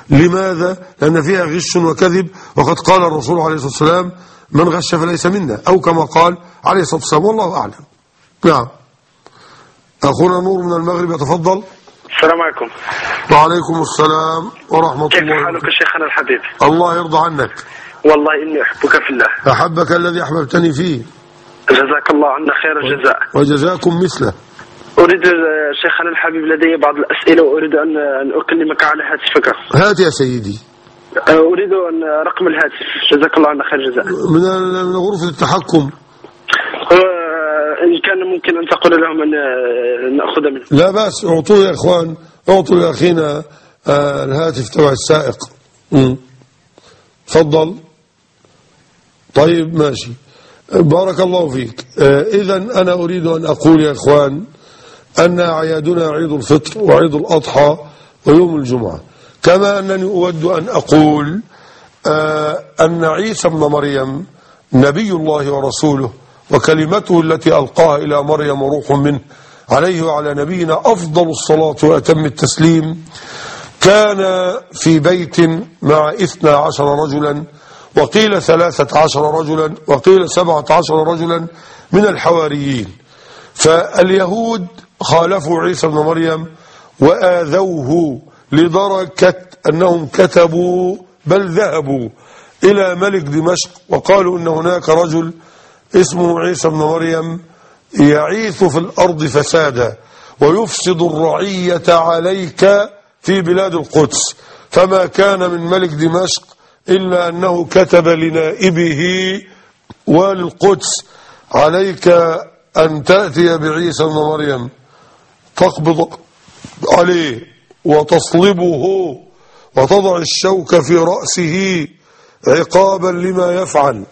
لماذا؟ لأن فيها غش وكذب، وقد قال الرسول عليه الصلاة والسلام من غش فليس منا، أو كما قال عليه الصلاة والسلام، والله أعلم. نعم. أخونا نور من المغرب يتفضل. السلام عليكم. وعليكم السلام ورحمة الله. كيف حالك شيخنا الحبيب؟ الله يرضى عنك. والله إني أحبك في الله. أحبك الذي أحببتني فيه. جزاك الله عنا خير الجزاء. وجزاكم مثله. أريد شيخنا الحبيب لدي بعض الأسئلة وأريد أن أكلمك على هاتفك. هات يا سيدي. أريد أن رقم الهاتف. جزاك الله عنا خير الجزاء. من غرفة التحكم. إن كان ممكن أن تقول لهم أن نأخذ منه. لا بأس، اعطوه يا إخوان، اعطوا لأخينا الهاتف تبع السائق. تفضل. طيب ماشي، بارك الله فيك. إذن أنا أريد أن أقول يا إخوان أن أعيادنا عيد الفطر وعيد الأضحى ويوم الجمعة، كما أنني أود أن أقول أن عيسى ابن مريم نبي الله ورسوله، وكلمته التي ألقاها إلى مريم روح منه، عليه وعلى نبينا أفضل الصلاة وأتم التسليم. كان في بيت مع 12 رجلا، وقيل 13 رجلا، وقيل 17 رجلا من الحواريين. فاليهود خالفوا عيسى ابن مريم وآذوه لدرجة أنهم كتبوا بل ذهبوا إلى ملك دمشق وقالوا إن هناك رجل اسمه عيسى ابن مريم يعيث في الأرض فسادا ويفسد الرعية عليك في بلاد القدس. فما كان من ملك دمشق إلا أنه كتب لنائبه وللقدس عليك أن تأتي بعيسى ابن مريم تقبض عليه وتصلبه وتضع الشوك في رأسه عقابا لما يفعل.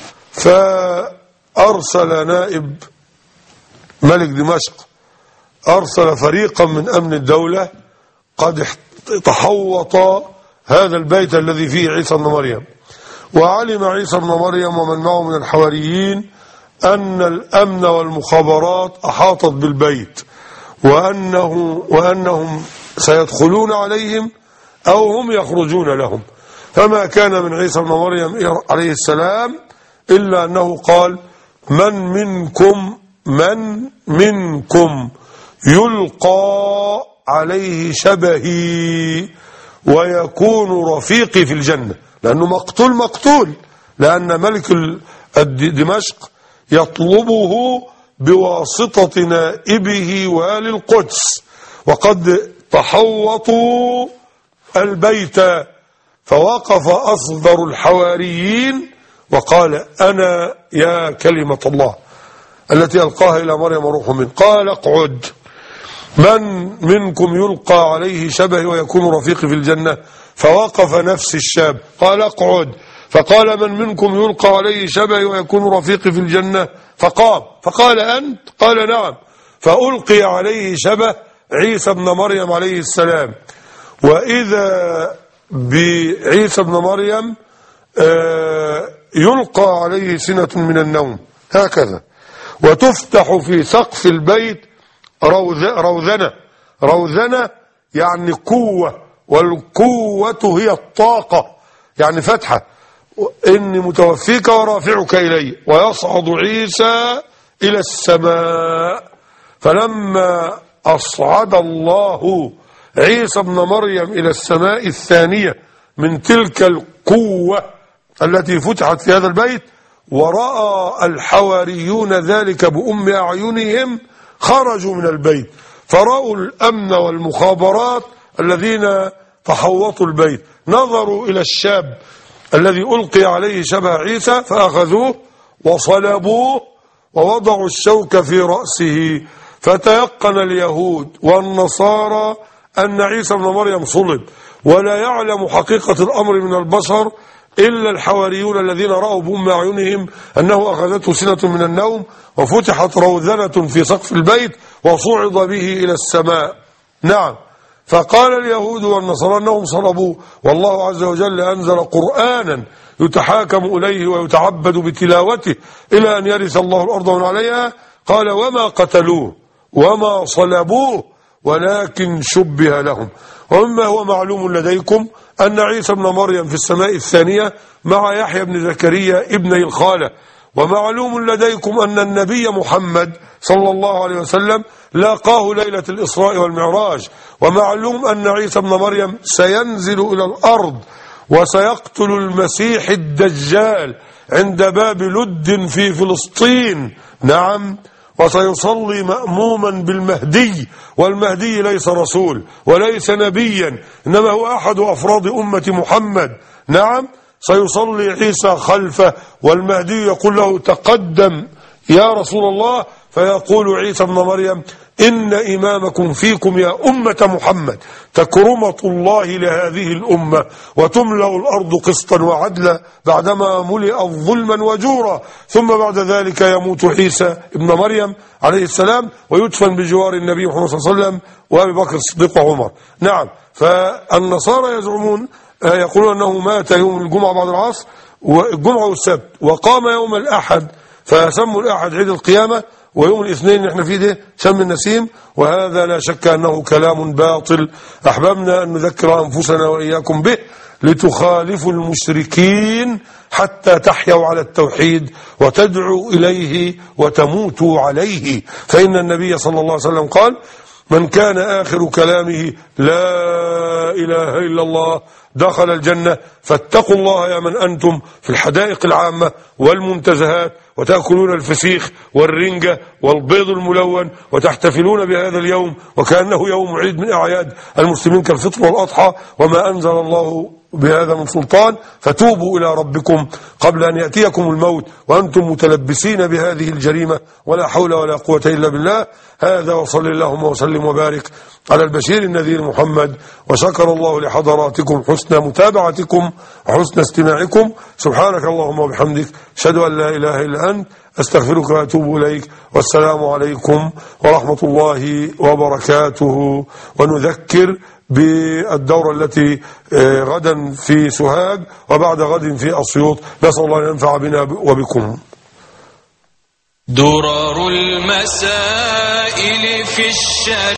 فأرسل نائب ملك دمشق، أرسل فريقا من أمن الدولة قد تحوط هذا البيت الذي فيه عيسى ابن مريم. وعلم عيسى ابن مريم ومن معه من الحواريين أن الأمن والمخابرات أحاطت بالبيت، وأنهم سيدخلون عليهم أو هم يخرجون لهم. فما كان من عيسى ابن مريم عليه السلام إلا أنه قال من منكم يلقى عليه شبهي ويكون رفيقي في الجنة، لأنه مقتول، لأن ملك دمشق يطلبه بواسطة نائبه والي القدس، وقد تحوطوا البيت. فوقف أصغر الحواريين وقال أنا يا كلمة الله التي ألقاها إلى مريم روح منه، قال اقعد. من منكم يلقى عليه شبه ويكون رفيقي في الجنة؟ فوقف نفس الشاب قال اقعد. فقال من منكم يلقى عليه شبه ويكون رفيقي في الجنة؟ فقام فقال أنت؟ قال نعم. فألقي عليه شبه عيسى ابن مريم عليه السلام، وإذا بعيسى ابن مريم يلقى عليه سنة من النوم هكذا، وتفتح في سقف البيت روذنة يعني قوة، والقوة هي الطاقة، يعني فتحة، إني متوفيك ورافعك إلي. ويصعد عيسى إلى السماء. فلما أصعد الله عيسى ابن مريم إلى السماء الثانية من تلك القوة التي فتحت في هذا البيت، ورأى الحواريون ذلك بأم أعينهم، خرجوا من البيت فرأوا الأمن والمخابرات الذين تحوطوا البيت، نظروا إلى الشاب الذي ألقي عليه شبه عيسى فأخذوه وصلبوه ووضعوا الشوك في رأسه. فتيقن اليهود والنصارى أن عيسى ابن مريم صلب، ولا يعلم حقيقة الأمر من البشر إلا الحواريون الذين رأوا بأم أعينهم أنه أخذته سنة من النوم، وفتحت روذنة في سقف البيت وصعد به إلى السماء. نعم. فقال اليهود والنصارى أنهم صلبوه، والله عز وجل أنزل قرآنا يتحاكم إليه ويتعبد بتلاوته إلى أن يرث الله الأرض ومن عليها. قال وما قتلوه وما صلبوه ولكن شبه لهم. ومما هو معلوم لديكم أن عيسى ابن مريم في السماء الثانية مع يحيى بن زكريا ابني الخالة. ومعلوم لديكم أن النبي محمد صلى الله عليه وسلم لاقاه ليلة الإسراء والمعراج. ومعلوم أن عيسى ابن مريم سينزل إلى الأرض وسيقتل المسيح الدجال عند باب لد في فلسطين. نعم. وسيصلي مأموما بالمهدي، والمهدي ليس رسول وليس نبيا، إنما هو أحد أفراد أمة محمد. نعم. سيصلي عيسى خلفه، والمهدي يقول له تقدم يا رسول الله، فيقول عيسى ابن مريم إن إمامكم فيكم يا أمة محمد، تكرمة الله لهذه الأمة وتملأ الأرض قسطا وعدلا بعدما ملئت ظلما وجورا. ثم بعد ذلك يموت عيسى ابن مريم عليه السلام ويدفن بجوار النبي محمد صلى الله عليه وسلم وأبي بكر الصديق وعمر. نعم. فالنصارى يزعمون يقولون أنه مات يوم الجمعة بعد العصر والجمعة والسبت، وقام يوم الأحد، فسموا الأحد عيد القيامة، ويوم الاثنين نحن فيه ده شم النسيم. وهذا لا شك أنه كلام باطل. أحببنا أن نذكر أنفسنا وإياكم به لتخالفوا المشركين حتى تحيوا على التوحيد وتدعوا إليه وتموتوا عليه. فإن النبي صلى الله عليه وسلم قال من كان آخر كلامه لا إله إلا الله دخل الجنة. فاتقوا الله يا من أنتم في الحدائق العامة والمنتزهات وتأكلون الفسيخ والرنجة والبيض الملون وتحتفلون بهذا اليوم وكأنه يوم عيد من أعياد المسلمين كالفطر والأضحى، وما أنزل الله بهذا من سلطان. فتوبوا إلى ربكم قبل أن يأتيكم الموت وأنتم متلبسين بهذه الجريمة، ولا حول ولا قوة إلا بالله. هذا وصل اللهم وسلم وبارك على البشير النذير محمد. وشكر الله لحضراتكم حسن متابعتكم وحسن استماعكم. سبحانك اللهم وبحمدك، أشهد أن لا إله إلا أنت، أستغفرك وأتوب إليك. والسلام عليكم ورحمة الله وبركاته. ونذكر بالدورة التي غدا في سوهاج وبعد غد في أسيوط. نسأل الله أن ينفع بنا وبكم. درر المسائل في الشريعة.